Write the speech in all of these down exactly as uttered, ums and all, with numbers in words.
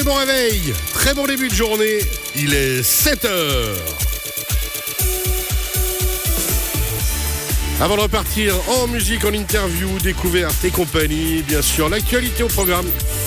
et bon réveil, très bon début de journée, il est sept heures. Avant de repartir en musique, en interview, découverte et compagnie, bien sûr, l'actualité au programme.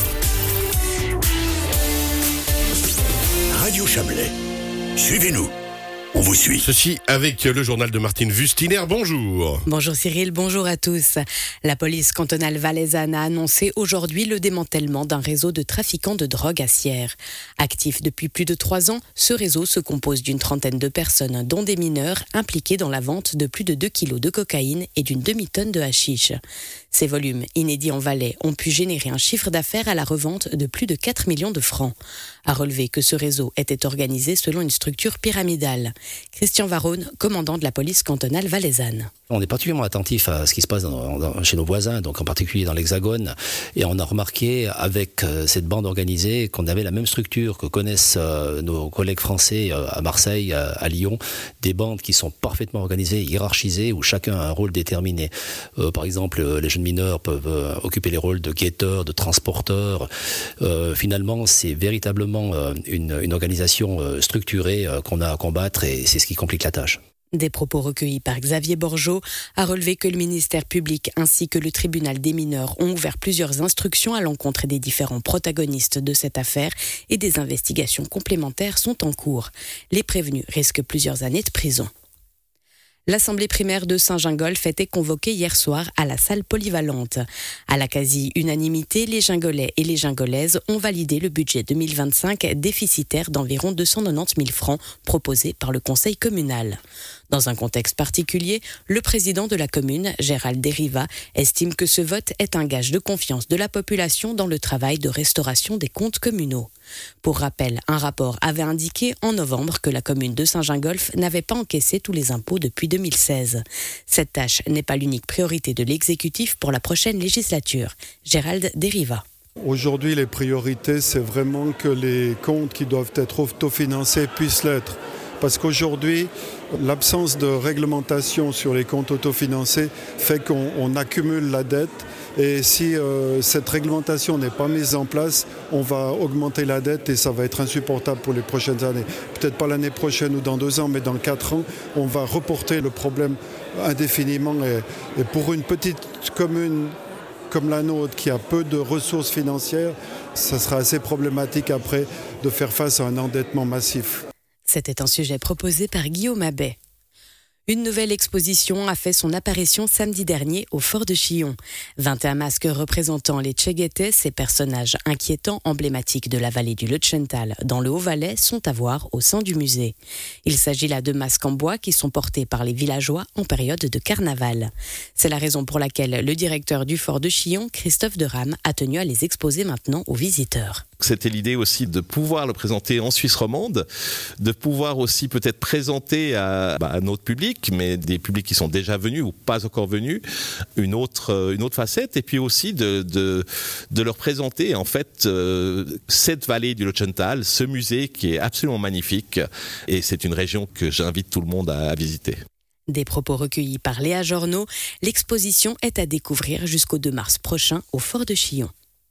Radio Chablais, suivez-nous. On vous suit. Ceci avec le journal de Martine Wüstiner. Bonjour. Bonjour Cyril, bonjour à tous. La police cantonale valaisanne a annoncé aujourd'hui le démantèlement d'un réseau de trafiquants de drogue à Sierre. Actif depuis plus de trois ans, ce réseau se compose d'une trentaine de personnes, dont des mineurs, impliqués dans la vente de plus de deux kilos de cocaïne et d'une demi-tonne de hashish. Ces volumes, inédits en Valais, ont pu générer un chiffre d'affaires à la revente de plus de quatre millions de francs. À relever que ce réseau était organisé selon une structure pyramidale. Christian Varone, commandant de la police cantonale valaisanne. On est particulièrement attentif à ce qui se passe dans, dans, chez nos voisins, donc en particulier dans l'Hexagone, et on a remarqué avec euh, cette bande organisée qu'on avait la même structure que connaissent euh, nos collègues français euh, à Marseille, à, à Lyon, des bandes qui sont parfaitement organisées, hiérarchisées, où chacun a un rôle déterminé. Euh, par exemple, euh, les jeunes mineurs peuvent euh, occuper les rôles de guetteurs, de transporteurs. Euh, finalement, c'est véritablement euh, une, une organisation euh, structurée euh, qu'on a à combattre, et c'est ce qui complique la tâche. Des propos recueillis par Xavier Borgeaud a relevé que le ministère public ainsi que le tribunal des mineurs ont ouvert plusieurs instructions à l'encontre des différents protagonistes de cette affaire et des investigations complémentaires sont en cours. Les prévenus risquent plusieurs années de prison. L'assemblée primaire de Saint-Gingolph était convoquée hier soir à la salle polyvalente. À la quasi-unanimité, les Gingolais et les Gingolaises ont validé le budget deux mille vingt-cinq déficitaire d'environ deux cent quatre-vingt-dix mille francs proposé par le conseil communal. Dans un contexte particulier, le président de la commune, Gérald Deriva, estime que ce vote est un gage de confiance de la population dans le travail de restauration des comptes communaux. Pour rappel, un rapport avait indiqué en novembre que la commune de Saint-Gingolph n'avait pas encaissé tous les impôts depuis deux mille seize. Cette tâche n'est pas l'unique priorité de l'exécutif pour la prochaine législature. Gérald Deriva. Aujourd'hui, les priorités, c'est vraiment que les comptes qui doivent être autofinancés puissent l'être. Parce qu'aujourd'hui, l'absence de réglementation sur les comptes autofinancés fait qu'on on accumule la dette. Et si euh, cette réglementation n'est pas mise en place, on va augmenter la dette et ça va être insupportable pour les prochaines années. Peut-être pas l'année prochaine ou dans deux ans, mais dans quatre ans, on va reporter le problème indéfiniment. Et, et pour une petite commune comme la nôtre, qui a peu de ressources financières, ça sera assez problématique après de faire face à un endettement massif. C'était un sujet proposé par Guillaume Abbet. Une nouvelle exposition a fait son apparition samedi dernier au Fort de Chillon. vingt et un masques représentant les Tchéguetés, ces personnages inquiétants emblématiques de la vallée du Lötschental dans le Haut-Valais, sont à voir au sein du musée. Il s'agit là de masques en bois qui sont portés par les villageois en période de carnaval. C'est la raison pour laquelle le directeur du Fort de Chillon, Christophe Deram, a tenu à les exposer maintenant aux visiteurs. C'était l'idée aussi de pouvoir le présenter en Suisse romande, de pouvoir aussi peut-être présenter à, bah, à notre public, mais des publics qui sont déjà venus ou pas encore venus, une autre, une autre facette, et puis aussi de, de, de leur présenter en fait euh, cette vallée du Lötschental, ce musée qui est absolument magnifique, et c'est une région que j'invite tout le monde à, à visiter. Des propos recueillis par Léa Jornaud, l'exposition est à découvrir jusqu'au deux mars prochain au Fort de Chillon.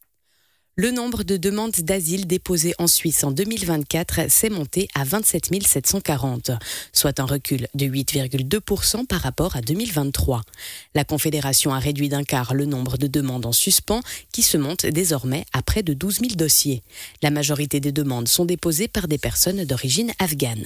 Le nombre de demandes d'asile déposées en Suisse en deux mille vingt-quatre s'est monté à vingt-sept mille sept cent quarante, soit un recul de huit virgule deux pour cent par rapport à deux mille vingt-trois. La Confédération a réduit d'un quart le nombre de demandes en suspens qui se monte désormais à près de douze mille dossiers. La majorité des demandes sont déposées par des personnes d'origine afghane.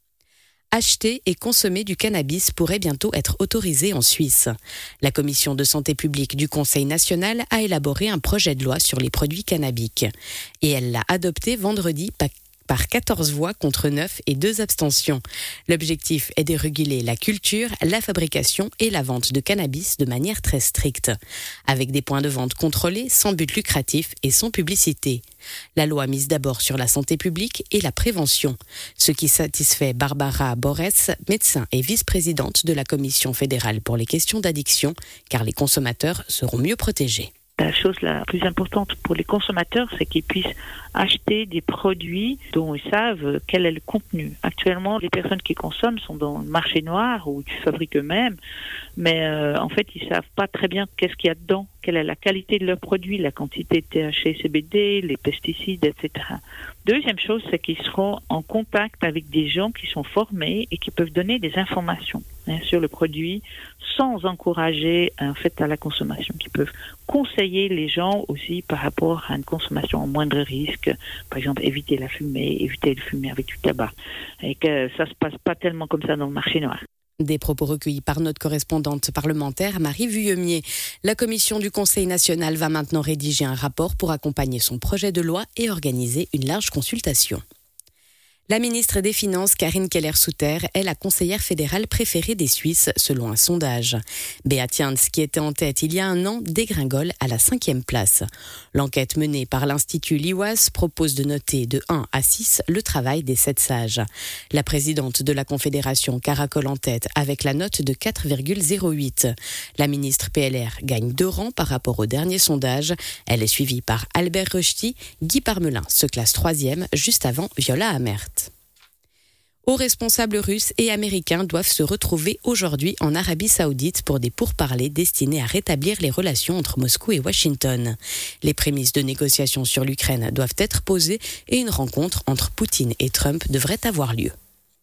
Acheter et consommer du cannabis pourrait bientôt être autorisé en Suisse. La Commission de santé publique du Conseil national a élaboré un projet de loi sur les produits cannabiques. Et elle l'a adopté vendredi par quatorze voix contre neuf et deux abstentions. L'objectif est de réguler la culture, la fabrication et la vente de cannabis de manière très stricte, avec des points de vente contrôlés, sans but lucratif et sans publicité. La loi mise d'abord sur la santé publique et la prévention, ce qui satisfait Barbara Borès, médecin et vice-présidente de la Commission fédérale pour les questions d'addiction, car les consommateurs seront mieux protégés. La chose la plus importante pour les consommateurs, c'est qu'ils puissent acheter des produits dont ils savent quel est le contenu. Actuellement, les personnes qui consomment sont dans le marché noir où ils fabriquent eux-mêmes, mais euh, en fait, ils savent pas très bien qu'est-ce qu'il y a dedans, quelle est la qualité de leurs produits, la quantité de T H C, C B D, les pesticides, et cetera. Deuxième chose, c'est qu'ils seront en contact avec des gens qui sont formés et qui peuvent donner des informations hein, sur le produit sans encourager en fait à la consommation, qui peuvent conseiller les gens aussi par rapport à une consommation en moindre risque, par exemple éviter la fumée, éviter de fumer avec du tabac, et que ça se passe pas tellement comme ça dans le marché noir. Des propos recueillis par notre correspondante parlementaire Marie Vuillemier. La commission du Conseil national va maintenant rédiger un rapport pour accompagner son projet de loi et organiser une large consultation. La ministre des Finances, Karine Keller-Souter, est la conseillère fédérale préférée des Suisses, selon un sondage. Beat Jans, qui était en tête il y a un an, dégringole à la cinquième place. L'enquête menée par l'Institut Liwas propose de noter de un à six le travail des sept sages. La présidente de la Confédération caracole en tête avec la note de quatre virgule zéro huit. La ministre P L R gagne deux rangs par rapport au dernier sondage. Elle est suivie par Albert Rösti. Guy Parmelin se classe troisième, juste avant Viola Amert. Hauts responsables russes et américains doivent se retrouver aujourd'hui en Arabie Saoudite pour des pourparlers destinés à rétablir les relations entre Moscou et Washington. Les prémices de négociations sur l'Ukraine doivent être posées et une rencontre entre Poutine et Trump devrait avoir lieu.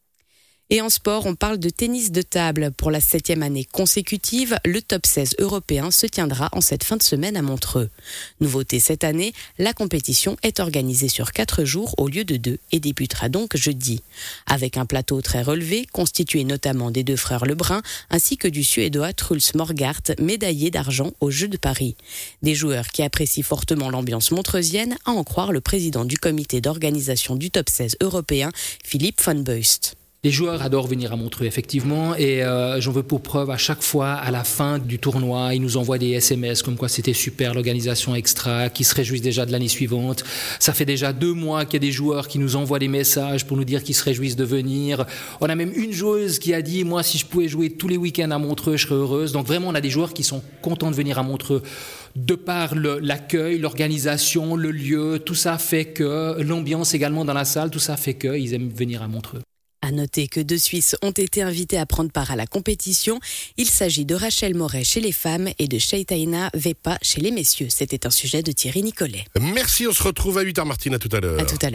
Et en sport, on parle de tennis de table. Pour la septième année consécutive, le top seize européen se tiendra en cette fin de semaine à Montreux. Nouveauté cette année, la compétition est organisée sur quatre jours au lieu de deux et débutera donc jeudi. Avec un plateau très relevé, constitué notamment des deux frères Lebrun, ainsi que du Suédois Truls Morgart, médaillé d'argent aux Jeux de Paris. Des joueurs qui apprécient fortement l'ambiance montreusienne, à en croire le président du comité d'organisation du top seize européen, Philippe von Beust. Les joueurs adorent venir à Montreux, effectivement, et euh, j'en veux pour preuve à chaque fois, à la fin du tournoi, ils nous envoient des S M S comme quoi c'était super, l'organisation extra, qui se réjouissent déjà de l'année suivante. Ça fait déjà deux mois qu'il y a des joueurs qui nous envoient des messages pour nous dire qu'ils se réjouissent de venir. On a même une joueuse qui a dit « Moi, si je pouvais jouer tous les week-ends à Montreux, je serais heureuse ». Donc vraiment, on a des joueurs qui sont contents de venir à Montreux. De par le, l'accueil, l'organisation, le lieu, tout ça fait que, l'ambiance également dans la salle, tout ça fait qu'ils aiment venir à Montreux. À noter que deux Suisses ont été invités à prendre part à la compétition. Il s'agit de Rachel Moret chez les femmes et de Sheitaina Vepa chez les messieurs. C'était un sujet de Thierry Nicolet. Merci, on se retrouve à huit heures Martine, à tout à l'heure. À tout à l'heure.